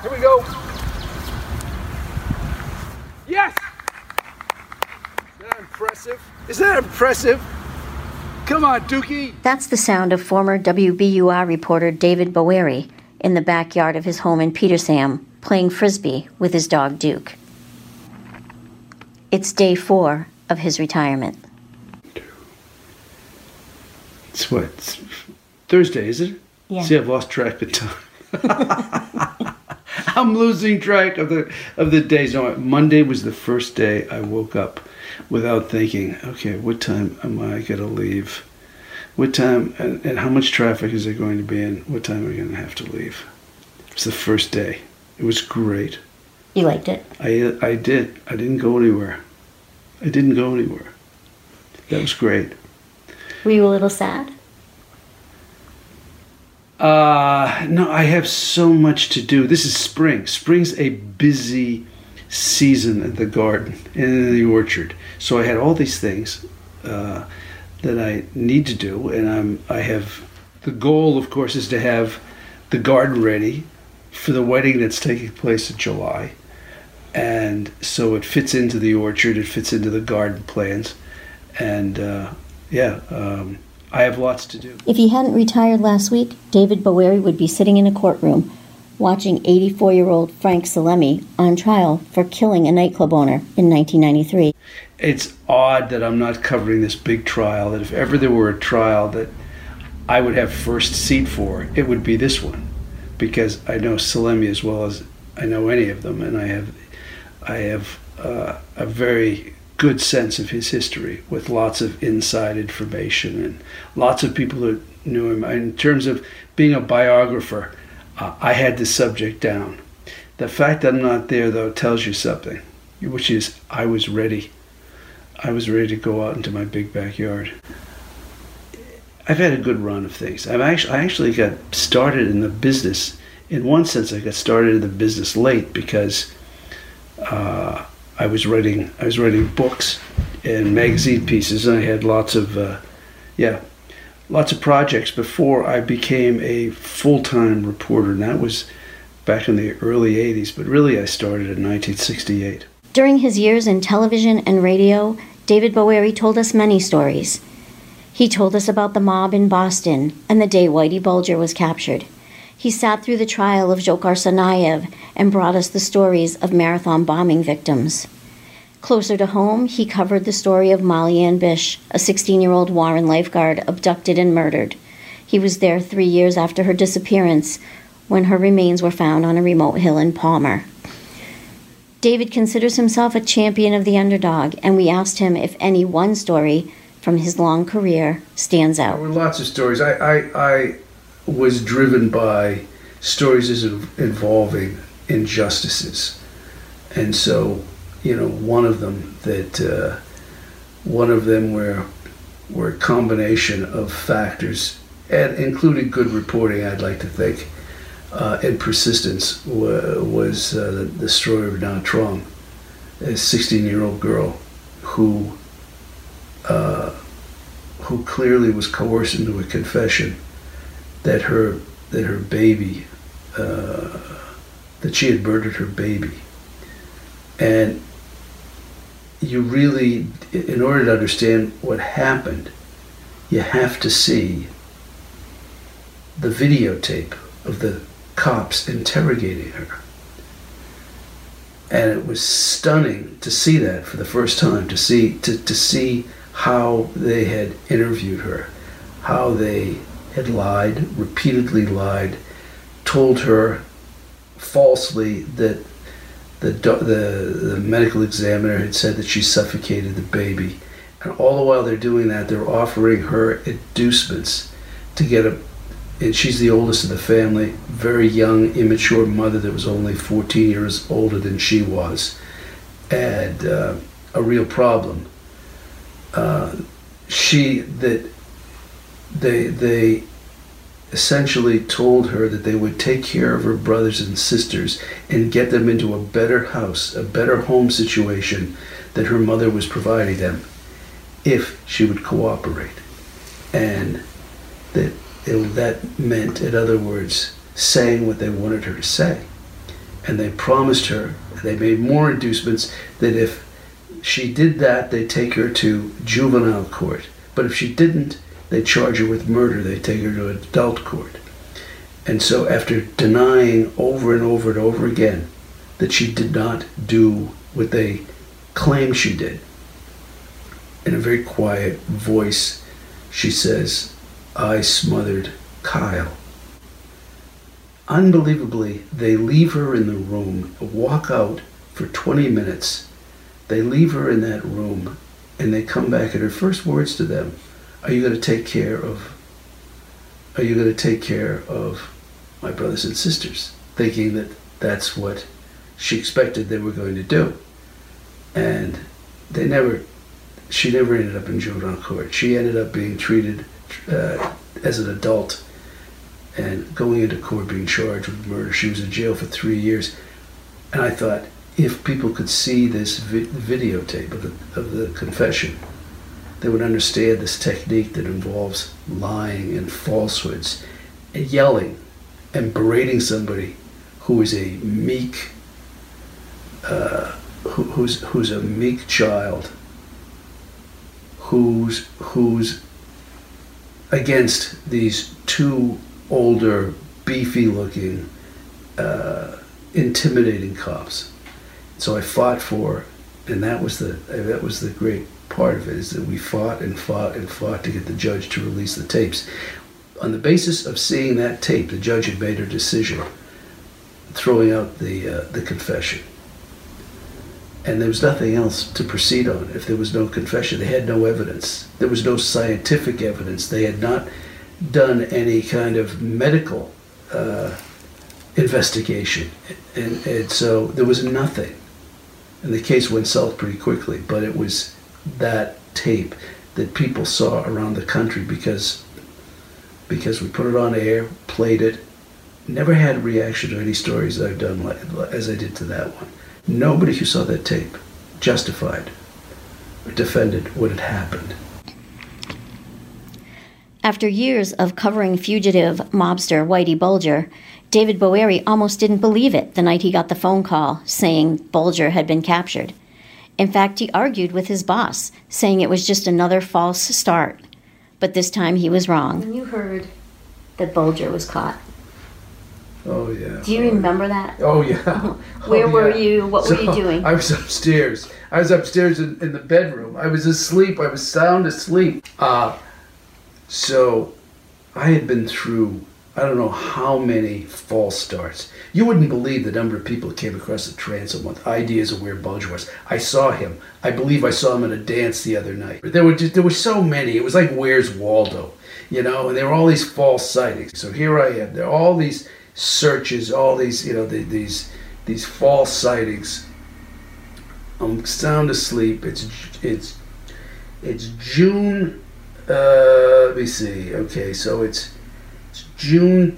Here we go. Yes! Isn't that impressive? Isn't that impressive? Come on, Dookie. That's the sound of former WBUR reporter David Bowery in the backyard of his home in Petersham, playing Frisbee with his dog Duke. It's day 4 of his retirement. It's what? It's Thursday, is it? Yeah. See, I've lost track of time. I'm losing track of the days. No, Monday was the first day I woke up without thinking, okay, what time am I going to leave? What time and how much traffic is there going to be in? What time am I going to have to leave? It's the first day. It was great. You liked it? I did. I didn't go anywhere. That was great. Were you a little sad? No, I have so much to do. This is spring. Spring's a busy season at the garden and in the orchard. So I had all these things that I need to do, and I have the goal, of course, is to have the garden ready for the wedding that's taking place in July. And so it fits into the orchard, it fits into the garden plans, and I have lots to do. If he hadn't retired last week, David Bowery would be sitting in a courtroom watching 84-year-old Frank Salemi on trial for killing a nightclub owner in 1993. It's odd that I'm not covering this big trial, that if ever there were a trial that I would have first seat for, it would be this one, because I know Salemi as well as I know any of them, and I have a very good sense of his history with lots of inside information and lots of people who knew him. In terms of being a biographer, I had the subject down. The fact that I'm not there, though, tells you something, which is I was ready. I was ready to go out into my big backyard. I've had a good run of things. I actually got started in the business. In one sense, I got started in the business late because I was writing books and magazine pieces, and I had lots of projects before I became a full-time reporter, and that was back in the early 80s, but really I started in 1968. During his years in television and radio, David Bowery told us many stories. He told us about the mob in Boston and the day Whitey Bulger was captured. He sat through the trial of Dzhokhar Tsarnaev and brought us the stories of marathon bombing victims. Closer to home, he covered the story of Molly Ann Bish, a 16-year-old Warren lifeguard abducted and murdered. He was there 3 years after her disappearance, when her remains were found on a remote hill in Palmer. David considers himself a champion of the underdog, and we asked him if any one story from his long career stands out. There were lots of stories. I was driven by stories involving injustices, and so one of them were a combination of factors, and including good reporting, I'd like to think, and persistence, was the story of Na Trong, a 16-year-old girl who clearly was coerced into a confession that her baby, that she had murdered her baby. And you really, in order to understand what happened, you have to see the videotape of the cops interrogating her. And it was stunning to see that for the first time, to see how they had interviewed her, how they had lied, repeatedly lied, told her falsely that the medical examiner had said that she suffocated the baby. And all the while they're doing that, they're offering her inducements to get and she's the oldest of the family, very young, immature mother that was only 14 years older than she was, and a real problem. They essentially told her that they would take care of her brothers and sisters and get them into a better house, a better home situation that her mother was providing them if she would cooperate. And that meant, in other words, saying what they wanted her to say. And they promised her, they made more inducements, that if she did that, they'd take her to juvenile court. But if she didn't, they'd charge her with murder. They'd take her to adult court. And so after denying over and over and over again that she did not do what they claimed she did, in a very quiet voice, she says, "I smothered Kyle." Unbelievably, they leave her in the room, walk out for 20 minutes. They leave her in that room, and they come back, and her first words to them, are you going to take care of my brothers and sisters? Thinking that that's what she expected they were going to do. And she never ended up in juvenile court. She ended up being treated as an adult and going into court being charged with murder. She was in jail for 3 years. And I thought, if people could see this videotape of the confession, they would understand this technique that involves lying and falsehoods and yelling and berating somebody who is a meek, who's a meek child, who's against these two older, beefy-looking, intimidating cops. So I fought for, and that was the great part of it, is that we fought and fought and fought to get the judge to release the tapes. On the basis of seeing that tape, the judge had made her decision, throwing out the confession. And there was nothing else to proceed on if there was no confession. They had no evidence. There was no scientific evidence. They had not done any kind of medical investigation. And so there was nothing. And the case went south pretty quickly, but it was that tape that people saw around the country because we put it on air, played it, never had a reaction to any stories I've done as I did to that one. Nobody who saw that tape justified or defended what had happened. After years of covering fugitive mobster Whitey Bulger, David Boeri almost didn't believe it the night he got the phone call saying Bulger had been captured. In fact, he argued with his boss, saying it was just another false start. But this time he was wrong. When you heard that Bulger was caught, oh yeah. do you remember that? Oh yeah. Where were you? What were you doing? I was upstairs. I was upstairs in the bedroom. I was asleep. I was sound asleep. So I had been through, I don't know how many false starts. You wouldn't believe the number of people who came across the transom with ideas of where Bulger was. I saw him. I believe I saw him at a dance the other night. There were so many. It was like Where's Waldo, and there were all these false sightings. So here I am. There are all these searches, all these, these false sightings. I'm sound asleep. It's June. Let me see. Okay, so it's June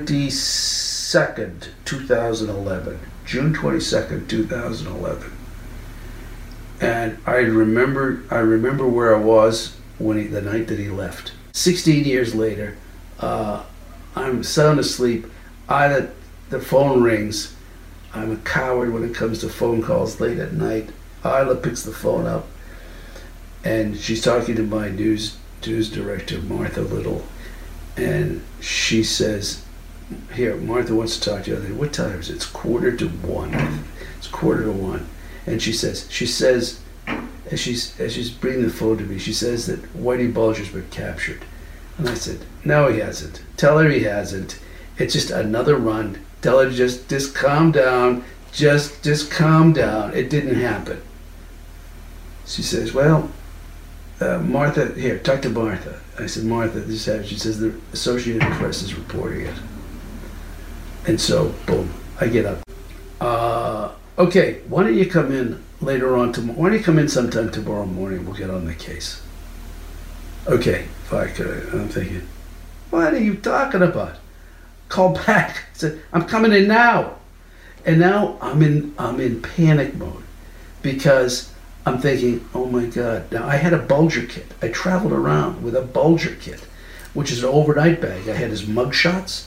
22nd, 2011. June 22nd, 2011. And I remember where I was the night that he left. 16 years later, I'm sound asleep. The phone rings. I'm a coward when it comes to phone calls late at night. Isla picks the phone up, and she's talking to my news director, Martha Little, and she says, "Here, Martha wants to talk to you." I think, "What time is it?" "It's 1:45. It's 1:45. And she says, as she's bringing the phone to me, she says that Whitey Bulger's been captured. And I said, "No, he hasn't. Tell her he hasn't. It's just another run. Tell her just calm down. Just calm down. It didn't happen." She says, "Well, Martha, here, talk to Martha." I said, "Martha, this happened." She says, "The Associated Press is reporting it." And so, boom, I get up. Okay, why don't you come in later on tomorrow? Why don't you come in sometime tomorrow morning? We'll get on the case. Okay, fine. I'm thinking, what are you talking about? Call back. I said, "I'm coming in now." And now I'm in panic mode because I'm thinking, oh my God. Now I had a Bulger kit. I traveled around with a Bulger kit, which is an overnight bag. I had his mug shots.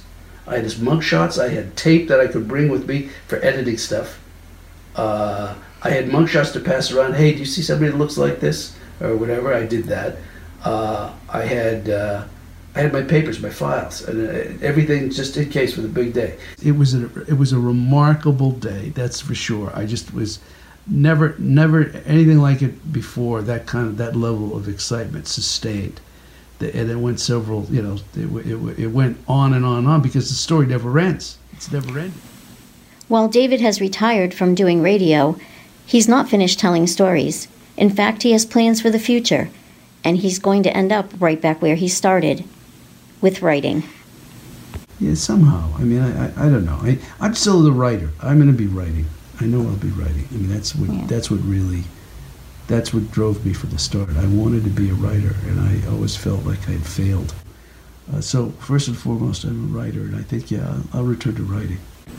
I had his mug shots. I had tape that I could bring with me for editing stuff. I had mug shots to pass around. Hey, do you see somebody that looks like this? Or whatever. I did that. I had my papers, my files, and everything just in case for the big day. It was a remarkable day, that's for sure. I just was never anything like it before. That level of excitement sustained. And it went several, it went on and on and on because the story never ends. It's never ending. While David has retired from doing radio, he's not finished telling stories. In fact, he has plans for the future, and he's going to end up right back where he started, with writing. Yeah, somehow. I mean, I don't know. I'm still the writer. I'm going to be writing. I know I'll be writing. I mean, that's what drove me from the start. I wanted to be a writer, and I always felt like I had failed. So first and foremost, I'm a writer, and I think, I'll return to writing.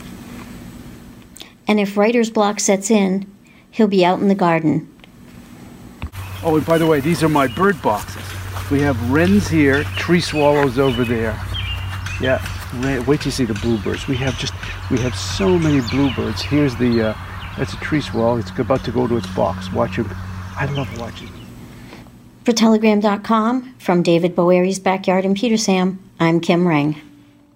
And if writer's block sets in, he'll be out in the garden. Oh, and by the way, these are my bird boxes. We have wrens here, tree swallows over there. Yeah, wait till you see the bluebirds. We have so many bluebirds. Here's that's a tree swallow. It's about to go to its box. Watch him. I love watching. For Telegram.com, from David Bowery's backyard in Petersham, I'm Kim Reng.